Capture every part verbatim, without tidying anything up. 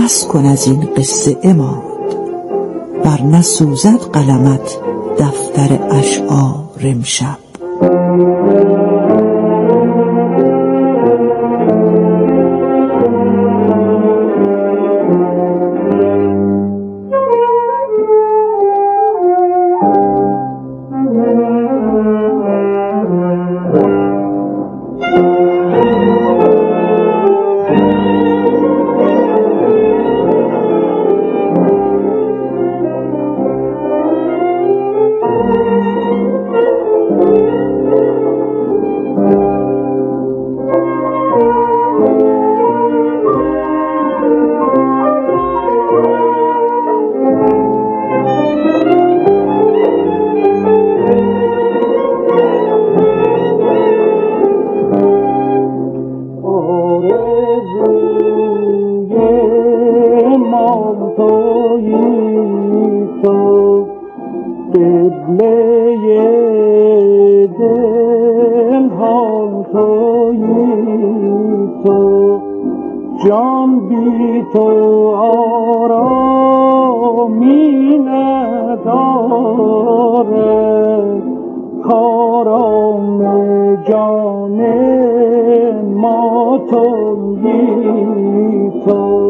بس کن از این قصه عماد، ورنه سوزد قلمت دفتر اشعار امشب. جان بی تو آرامی ندارد، کارام جان ما تویی تو.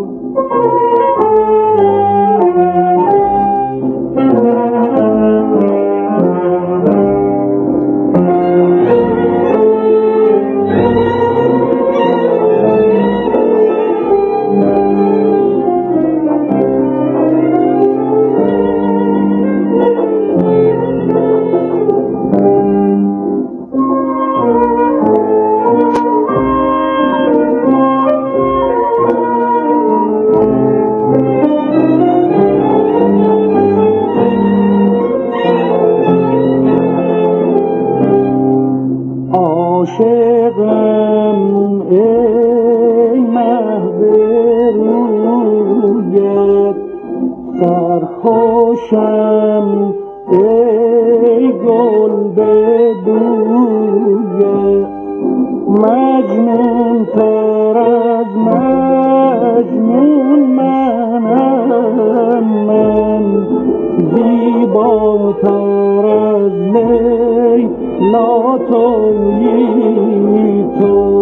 عاشقم ای مه به رویت، سرخوشم ای گل به بویت، مجنون تر از مجنون منم من، زیباتر از لیلا تویی تو.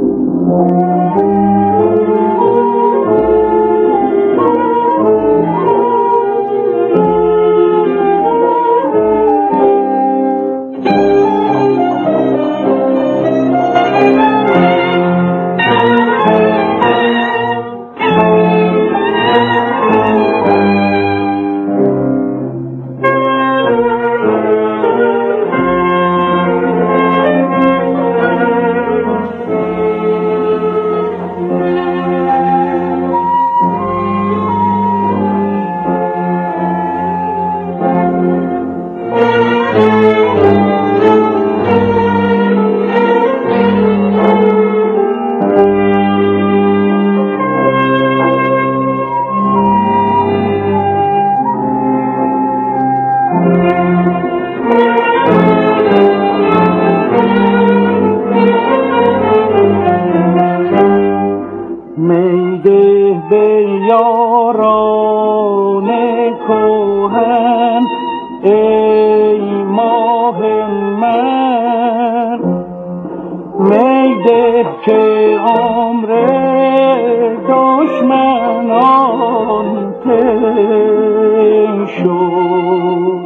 میده به یاران کهن ای ماه من، میده که عمر دشمنان طی شد،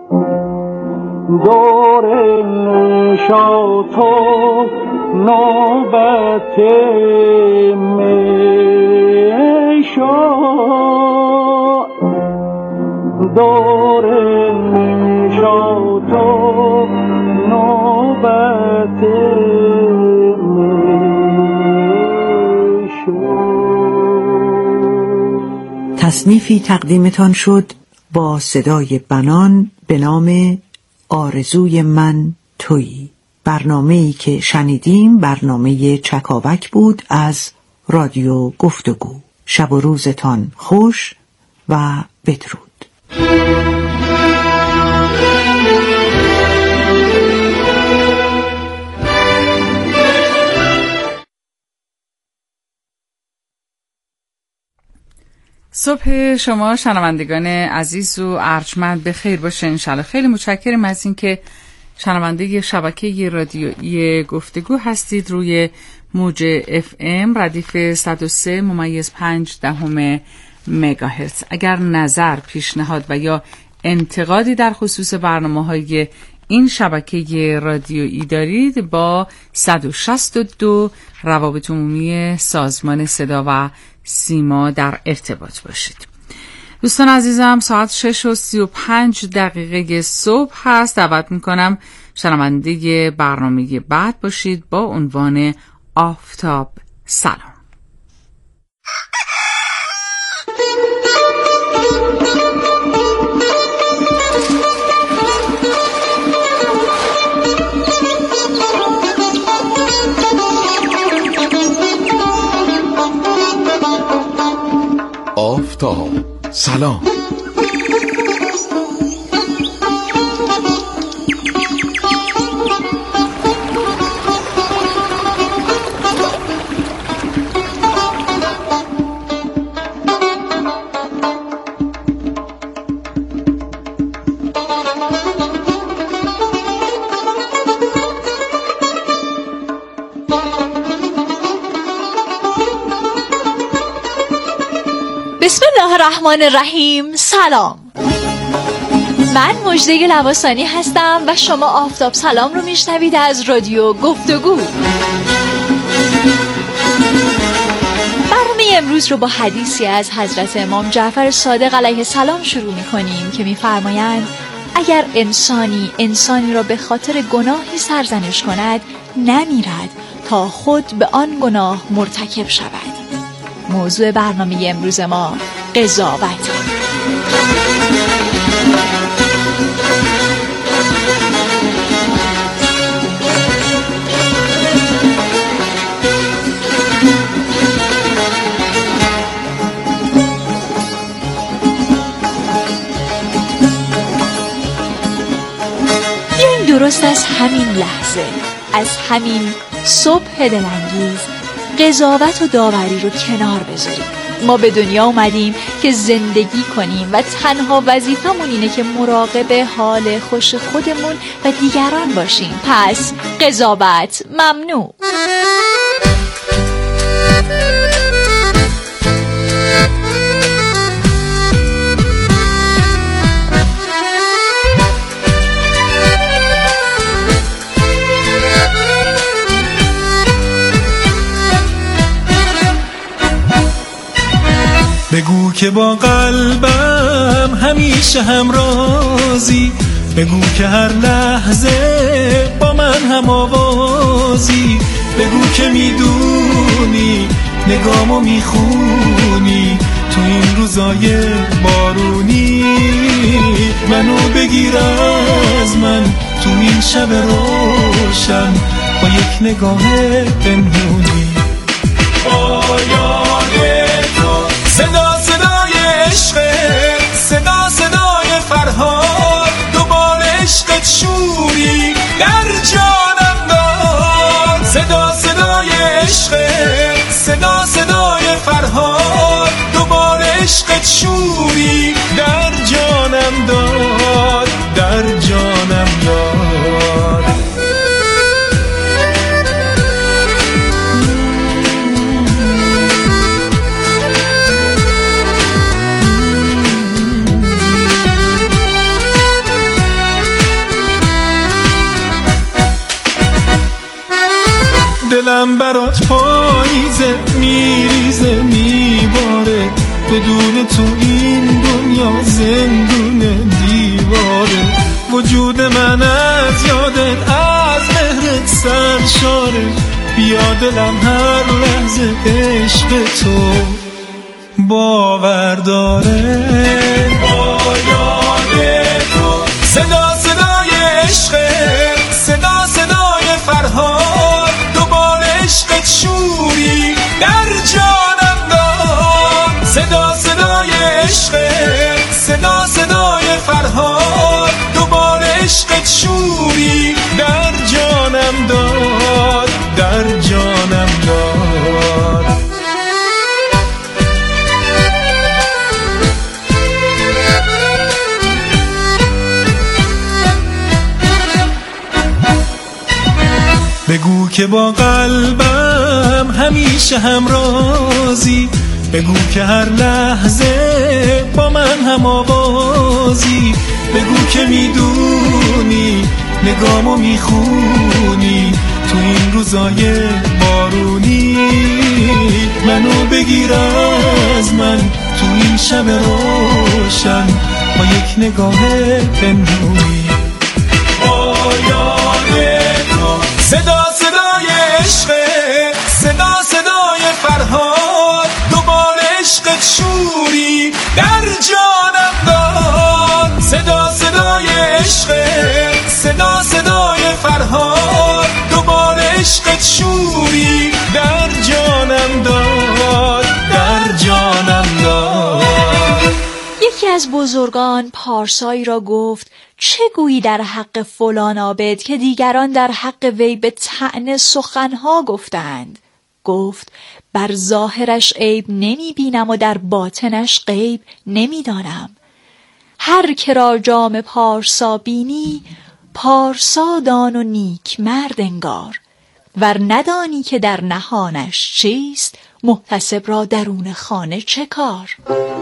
دور نشاط و نوبت می شد، دور نشاط و نوبت می شد. تصنیفی تقدیمتان شد با صدای بنان به نام آرزوی من تویی. برنامه‌ای که شنیدیم برنامه چکاوک بود از رادیو گفتگو. شب و روزتان خوش و بدرود. صبح شما شنوندگان عزیز و ارجمند به خیر باشه انشالله. خیلی متشکرم از این که شنونده شبکه رادیویی گفتگو هستید روی موج اف ام ردیف صد و سه ممیز پنج دهم مگاهرتز. اگر نظر، پیشنهاد و یا انتقادی در خصوص برنامه‌های این شبکه رادیویی دارید با صد و شصت و دو روابط عمومی سازمان صدا و سیما در ارتباط باشید. دوستان عزیزم، ساعت شش و سی و پنج دقیقه صبح هست. دعوت میکنم شنونده برنامه بعد باشید با عنوان آفتاب سلام. آفتاب سلام. بسم الله الرحمن الرحیم. سلام، من مژده لواسانی هستم و شما آفتاب سلام رو میشنوید از رادیو گفتگو. برنامه امروز رو با حدیثی از حضرت امام جعفر صادق علیه السلام شروع میکنیم که میفرمایند اگر انسانی انسانی را به خاطر گناهی سرزنش کند نمیرد تا خود به آن گناه مرتکب شود. موضوع برنامه امروز ما قضاوت. این درست از همین لحظه، از همین صبح دلانگیز، قضاوت و داوری رو کنار بذاریم. ما به دنیا اومدیم که زندگی کنیم و تنها وظیفمون اینه که مراقب حال خوش خودمون و دیگران باشیم. پس قضاوت ممنوع. بگو که با قلبم همیشه همرازی، بگو که هر لحظه با من هم آوازی، بگو که میدونی نگامو میخونی تو این روزای بارونی، منو بگیر از من تو این شب روشن با یک نگاه پنهونی. آیانه صدا صدای عشق، صدا صدای فرهاد، دوباره عشقت شوری در جانم داد. صدا صدای عشق، صدا صدای فرهاد، دوباره عشقت شوری در جانم داد، در جانم داد. دلم برات پاییزه، میریزه میباره، بدون تو این دنیا زندونه دیواره. وجود من از یادت، از مهرت سرشاره، بیا دلم هر لحظه عشق تو باور داره. آیانه تو صدا صدای عشق، صدا صدای فرهاد، دوباره عشقت شوری در جانم داد. صدا صدای عشق، صدا صدای فرهاد، دوباره عشقت شوری در جانم داد، در جانم داد. که با قلبم همیشه همرازی، بگو که هر لحظه با من هم آوازی، بگو که میدونی نگامو میخونی تو این روزای بارونی، منو بگیر از من تو این شب روشن با یک نگاه پنهونی. آیانه تو صدا صدای عشقه، صدا صدای فرهاد، دوباره عشقت شوری در جانم داد. صدا صدای عشقه، صدا صدای فرهاد، دوباره عشقت شوری در جانم داد، در جانم داد. یکی از بزرگان پارسایی را گفت چه گویی در حق فلان عابد که دیگران در حق وی به طعنه سخنها گفتند؟ گفت بر ظاهرش عیب نمی بینم و در باطنش غیب نمی دانم. هر که را جام پارسا بینی، پارسا دان و نیک مرد انگار، ور ندانی که در نهانش چیست، محتسب را درون خانه چه کار؟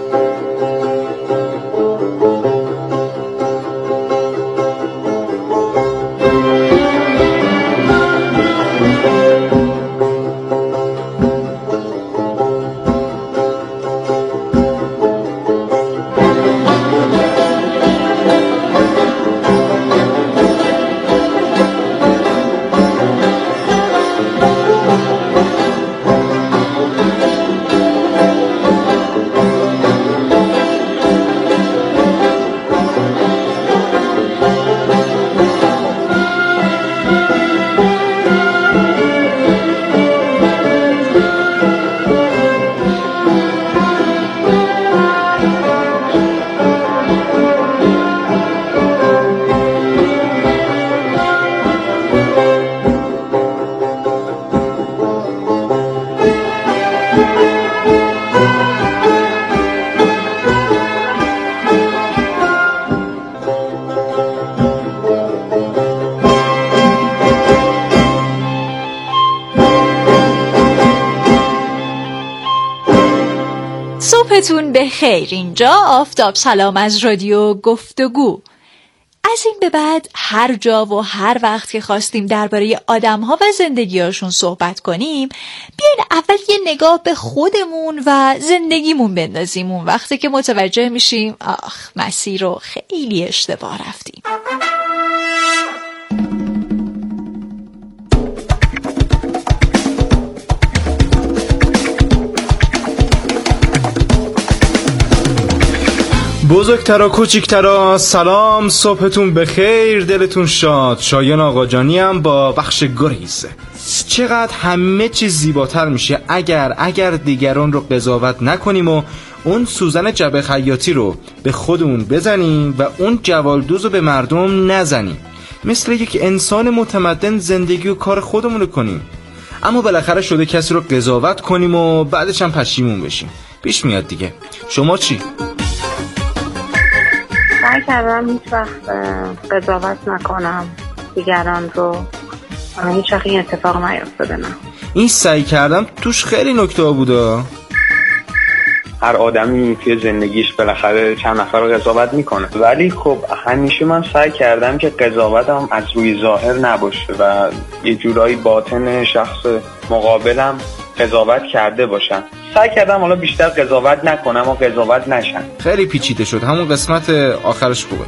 صبحتون به خیر. اینجا آفتاب سلام از رادیو گفتگو. از این به بعد هر جا و هر وقت که خواستیم درباره آدم‌ها و زندگی‌هاشون صحبت کنیم، بیاین اول یه نگاه به خودمون و زندگیمون بندازیم. اون وقتی که متوجه میشیم آخ مسیر رو خیلی اشتباه رفتیم. بزرگترا کوچیکترا سلام، صبحتون بخیر، دلتون شاد. شایان آقاجانی هم با بخش گریز. چقدر همه چیز زیباتر میشه اگر اگر دیگران رو قضاوت نکنیم و اون سوزن جبه خیاطی رو به خودمون بزنیم و اون جوالدوز رو به مردم نزنیم. مثل یک انسان متمدن زندگی و کار خودمون رو کنیم. اما بالاخره شده کسی رو قضاوت کنیم و بعدش هم پشیمون بشیم. پیش میاد دیگه. شما چی؟ سعی کردم هیچ وقت قضاوت نکنم دیگران رو، هیچ وقت این اتفاق نیفتاده. نه این سعی کردم توش خیلی نکته بوده. هر آدمی توی زندگیش بالاخره چند نفر رو قضاوت میکنه، ولی خب همیشه من سعی کردم که قضاوتم از روی ظاهر نباشه و یه جورایی باطن شخص مقابلم قضاوت کرده باشم. سعی کردم حالا بیشتر قضاوت نکنم و قضاوت نشن. خیلی پیچیده شد، همون قسمت آخرش خوبه.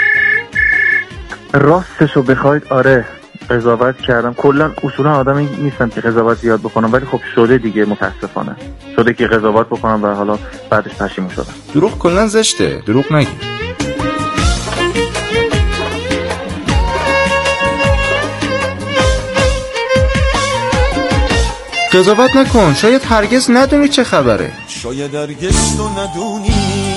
راستشو بخواید آره قضاوت کردم. کلا اصولا آدمی نیستم که قضاوت زیاد بکنم، ولی خب شده دیگه، متاسفانه شده که قضاوت بکنم و حالا بعدش پشیمون شدم. دروغ کلا زشته، دروغ نگی. قضاوت نکن، شاید هرگز ندونی چه خبره. شاید هرگز تو ندونی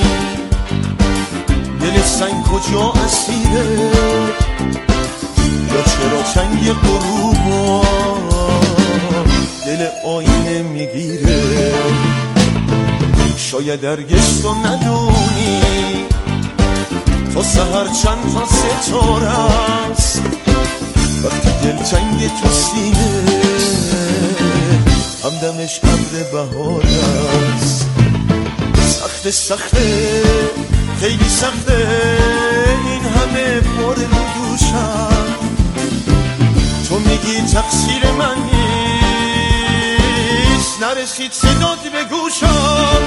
دل سنگ کجا اسیره، یا چرا چنگ غروبا دل آینه میگیره. شاید هرگز تو ندونی تا سحر چند تا ستاره است، وقتی دلتنگ تو سینه همدمش ابر بهار است. سخته سخته خیلی سخته این همه بار رو دوشم. تو میگی تقصیر من نیست نرسید صدات به گوشم.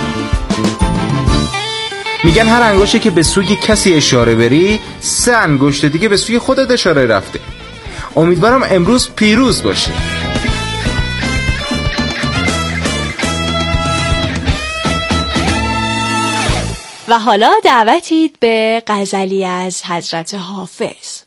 میگن هر انگشتی که به سوی کسی اشاره بری سه انگشت دیگه به سوی خودت اشاره رفته. امیدوارم امروز پیروز باشی. و حالا دعوتید به غزلی از حضرت حافظ.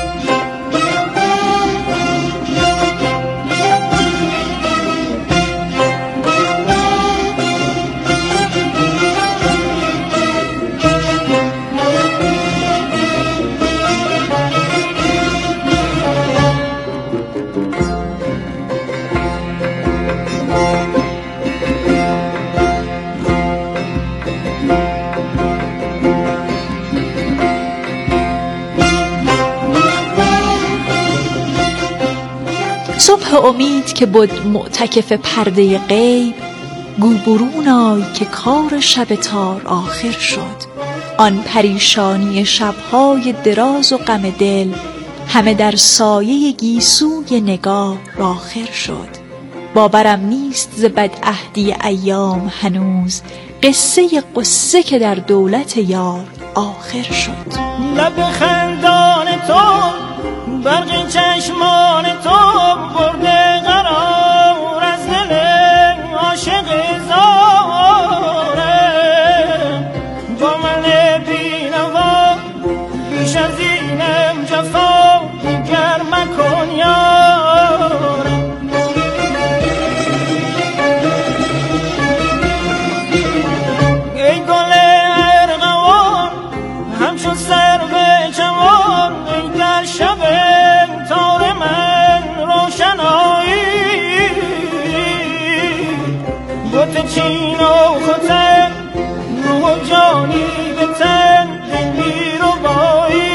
صبح امید که بود معتکف پرده غیب، گو برون آی که کار شب تار آخر شد. آن پریشانی شبهای دراز و غم دل، همه در سایه گیسوی نگاه آخر شد. باورم نیست ز بدعهدی ایام هنوز، قصه قصه که در دولت یار آخر شد. لب خندان تو برق چشمان تو برده قرار از دل عاشق زاره. با من بینوا بیش از اینم جفا دیگر مکن یارم. ای گل ارغوان همچون سر به جوان، ای در شب تار من روشنایی. بوت چین و خطر روح و جانی به تن دلی رو بایی.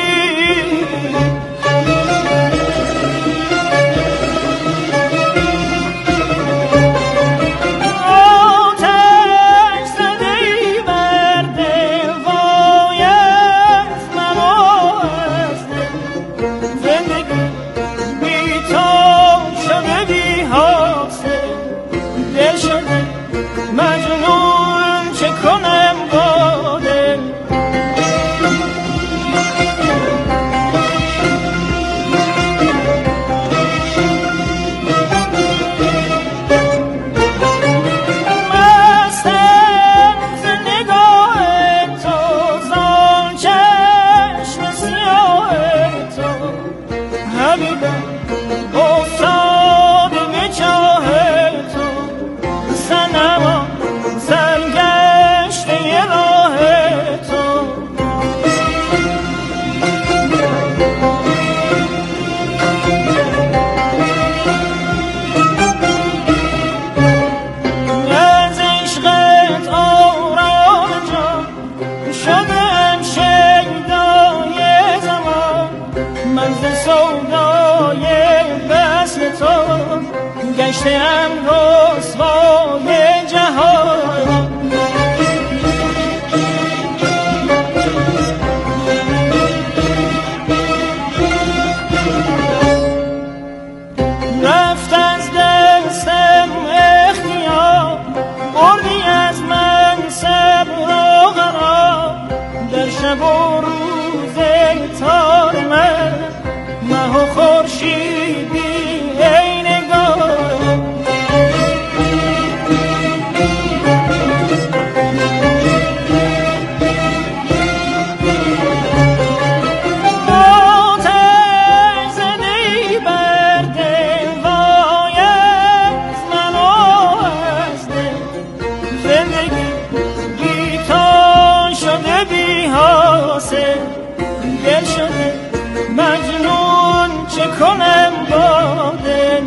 گشتم رسوای جهان. رفت از دستم اختیار، بردی از من صبر و قرار. در شب و روز تار من مه و خورشیدی ای نگار. مجنون چه کنم با دل.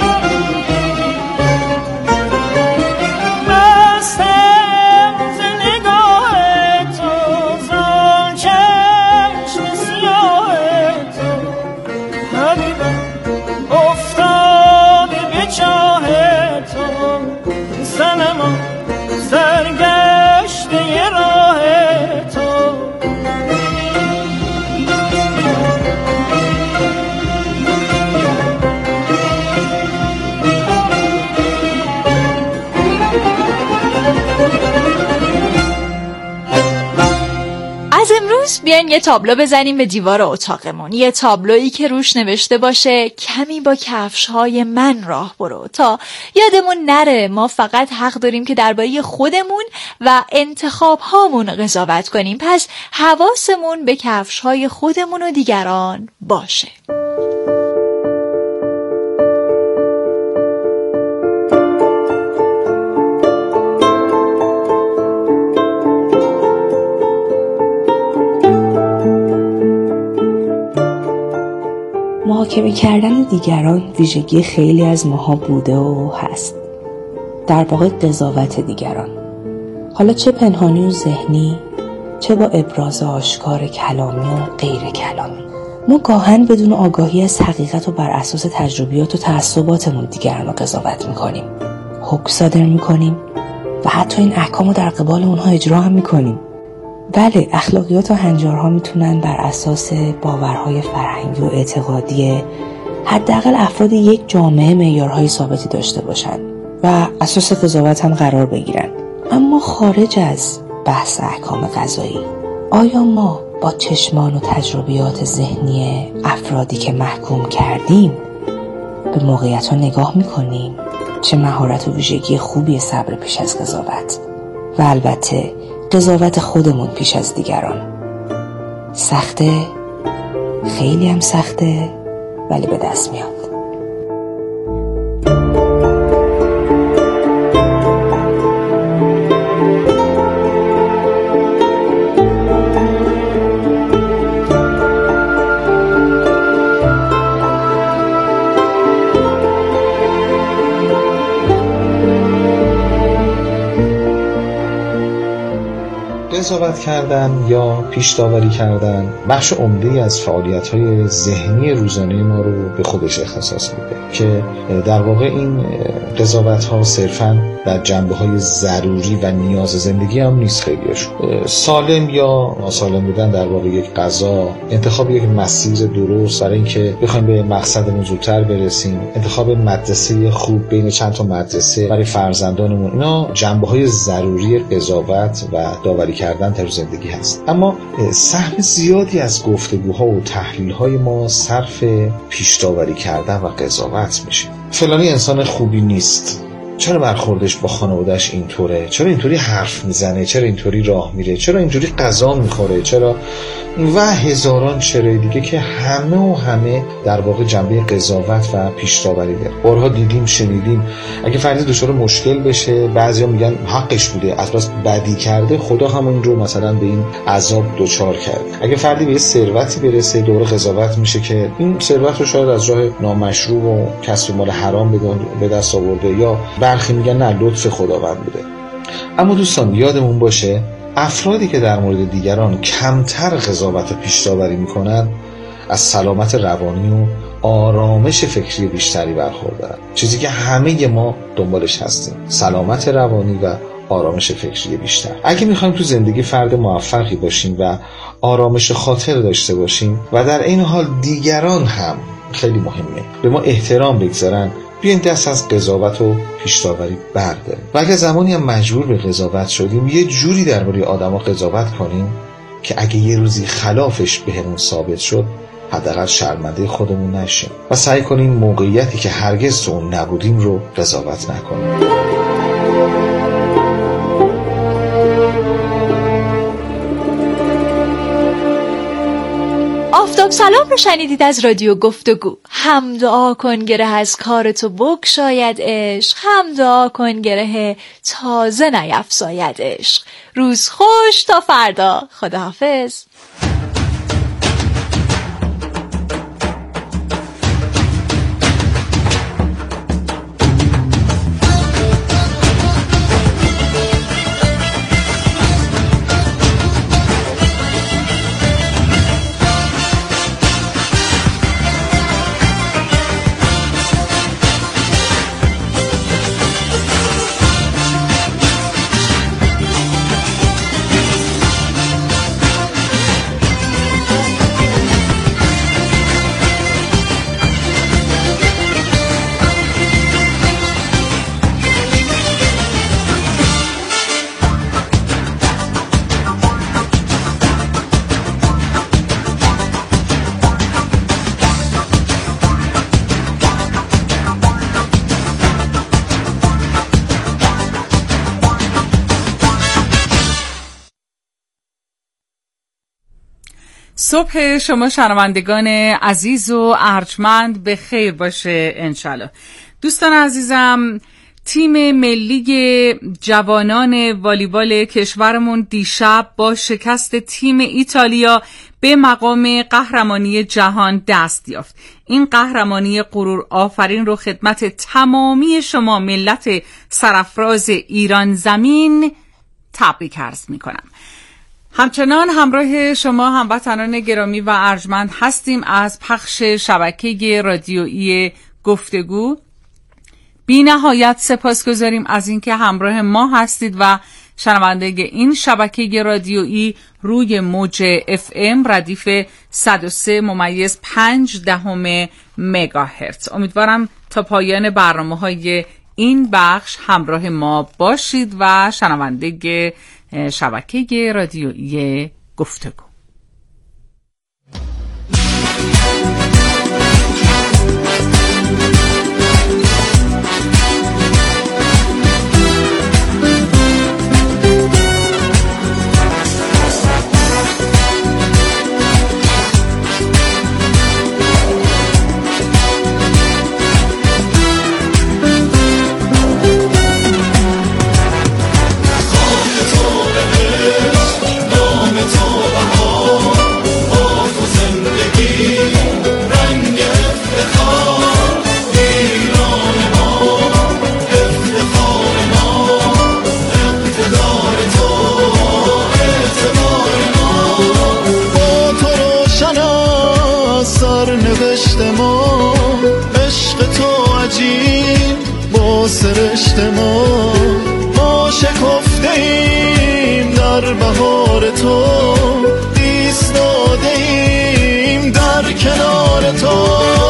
مستم ز بیاین یه تابلو بزنیم به دیوار اتاقمون، یه تابلویی که روش نوشته باشه کمی با کفش‌های من راه برو، تا یادمون نره ما فقط حق داریم که درباره خودمون و انتخاب‌هامون قضاوت کنیم. پس حواسمون به کفش‌های خودمون و دیگران باشه. محاکمه کردن دیگران ویژگی خیلی از ماها بوده و هست. در واقع قضاوت دیگران، حالا چه پنهانی و ذهنی، چه با ابراز آشکار کلامی و غیر کلامی. ما گاهن بدون آگاهی از حقیقت و بر اساس تجربیات و تعصباتمون دیگران رو قضاوت میکنیم، حکم صادر میکنیم و حتی این احکام رو در قبال اونها اجرا هم میکنیم. بله، اخلاقیات و هنجارها میتونن بر اساس باورهای فرهنگی و اعتقادی حداقل افراد یک جامعه معیارهای ثابتی داشته باشن و اساس قضاوت هم قرار بگیرن. اما خارج از بحث احکام قضایی، آیا ما با چشمان و تجربیات ذهنی افرادی که محکوم کردیم به موقعیت ها نگاه میکنیم؟ چه مهارت و ویژگی خوبی صبر پیش از قضاوت و البته قضاوت خودمون پیش از دیگران. سخته، خیلی هم سخته، ولی به دست میاد. قضاوت کردن یا پیش داوری کردن بخش عمده‌ای از فعالیت‌های ذهنی روزانه ما رو به خودش اختصاص میده که در واقع این قضاوت‌ها صرفاً در جنبه‌های ضروری و نیاز زندگی هم نیست. خیلیش سالم یا ناسالم بودن در واقع یک قضا، انتخاب یک مسیر درست برای اینکه بخوایم به مقصدمون زودتر برسیم، انتخاب مدرسه خوب بین چند تا مدرسه برای فرزندانمون، اینا جنبه‌های ضروری قضاوت و داوری کردن در زندگی هست. اما سهم زیادی از گفتگوها و تحلیل‌های ما صرف پیش داوری کردن و قضاوت میشه. فلانی انسان خوبی نیست، چرا برخوردش با خانواده‌اش اینطوره، چرا اینطوری حرف میزنه، چرا اینطوری راه میره، چرا اینطوری غذا میخوره، چرا و هزاران چرای دیگه که همه و همه در واقع جنبه قضاوت و پیش داوری داره. بارها دیدیم، شنیدیم اگه فردی دچار مشکل بشه، بعضیا میگن حقش بوده، از بس بدی کرده، خدا همون رو مثلا به این عذاب دچار کرد. اگه فردی به ثروتی برسه، دوره قضاوت میشه که این ثروت رو شاید از راه نامشروع و کسب مال حرام به دست آورده، یا برخی میگن نه لطف خداوند بوده. اما دوستان یادمون باشه افرادی که در مورد دیگران کمتر قضاوت و پیش داوری میکنن از سلامت روانی و آرامش فکری بیشتری برخوردارن، چیزی که همه ما دنبالش هستیم، سلامت روانی و آرامش فکری بیشتر. اگه میخوایم تو زندگی فرد موفقی باشیم و آرامش خاطر داشته باشیم و در این حال دیگران هم، خیلی مهمه، به ما احترام بگذارن، بیاین دست از قضاوت و پیش داوری برداریم. و اگه زمانی هم مجبور به قضاوت شدیم، یه جوری درباره آدما قضاوت کنیم که اگه یه روزی خلافش بهمون ثابت شد، حداقل شرمنده خودمون نشیم و سعی کنیم موقعیتی که هرگز تو اون نبودیم رو قضاوت نکنیم. آفتاب سلام رو شنیدید از رادیو گفتگو. هم دعا کن گره از کار تو بگشاید عشق، هم دعا کن گره تازه نیفزاید عشق. روز خوش تا فردا، خداحافظ. صبح شما شنوندگان عزیز و ارجمند به خیر باشه انشالله. دوستان عزیزم، تیم ملی جوانان والیبال کشورمون دیشب با شکست تیم ایتالیا به مقام قهرمانی جهان دست یافت. این قهرمانی غرور آفرین رو خدمت تمامی شما ملت سرافراز ایران زمین تبریک عرض میکنم. همچنان همراه شما هموطنان گرامی و ارجمند هستیم از پخش شبکه رادیویی گفتگو. بی نهایت سپاسگزاریم از اینکه همراه ما هستید و شنونده این شبکه رادیویی روی موج اف ام ردیف صد و سه ممیز پنج دهم مگاهرتز. امیدوارم تا پایان برنامه‌های این بخش همراه ما باشید و شنونده شبکه رادیویی گفتگو. سرشت ما ما شکفته ایم در بهار تو، ایستاده ایم در کنار تو.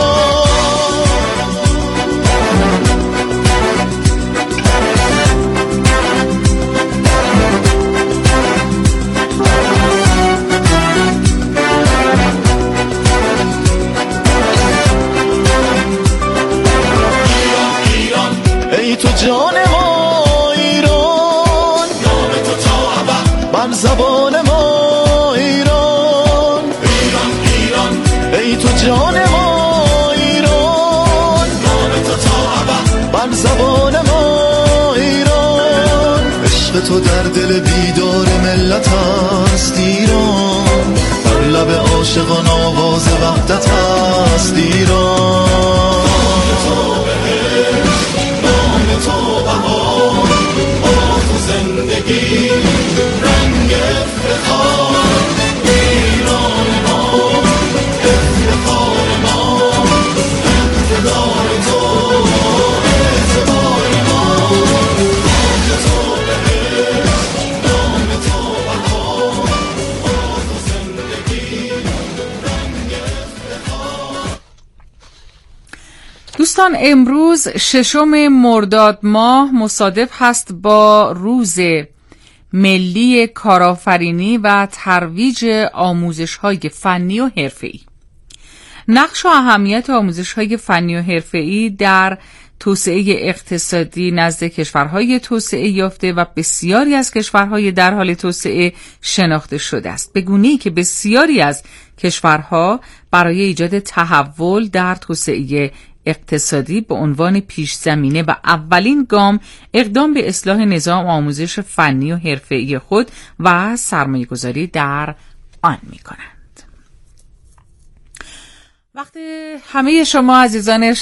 تو جان ما ایران، نام تو تا ابد بر زبان ما ایران. ایران ایران ای تو جان ما ایران، نام تو تا ابد بر زبان ما ایران. عشق تو در دل بیدار ملت است ایران، بر لب عاشقان آواز وحدت است ایران. تو بهار با تو زندگی رنگ افتخار ایران ما، افتخار ما، اقتدار تو، اعتبار ما. خاک تو بهشت، نام تو بهار با تو زندگی رنگ افتخار. دوستان، امروز ششم مرداد ماه مصادف هست با روز ملی کارآفرینی و ترویج آموزش‌های فنی و حرفه‌ای. نقش و اهمیت آموزش‌های فنی و حرفه‌ای در توسعه اقتصادی نزد کشورهای توسعه یافته و بسیاری از کشورهای در حال توسعه شناخته شده است، به گونه‌ای که بسیاری از کشورها برای ایجاد تحول در توسعه اقتصادی به عنوان پیش زمینه و اولین گام اقدام به اصلاح نظام آموزش فنی و حرفه‌ای خود و سرمایه‌گذاری در آن می‌کنند. وقتی همه شما عزیزان